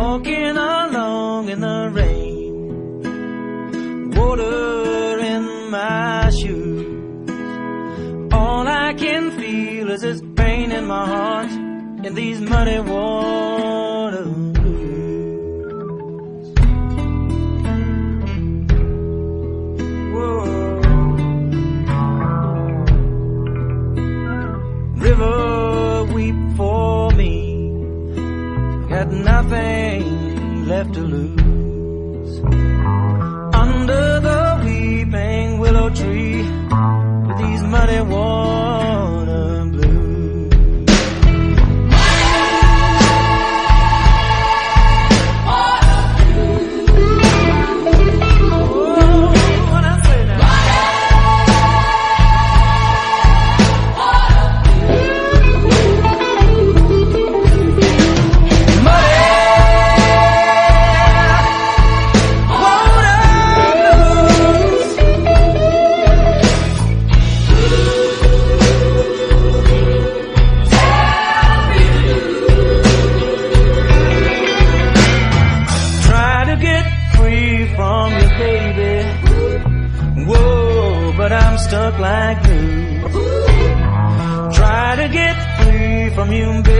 walking along in the rain, water in my shoes. All I can feel is this pain in my heart in these muddy water blues. Whoa. River, weep for me, got nothing left to lose. Under the weeping willow tree, with these muddy water blues. Stuck like glue. Try to get free from you, baby.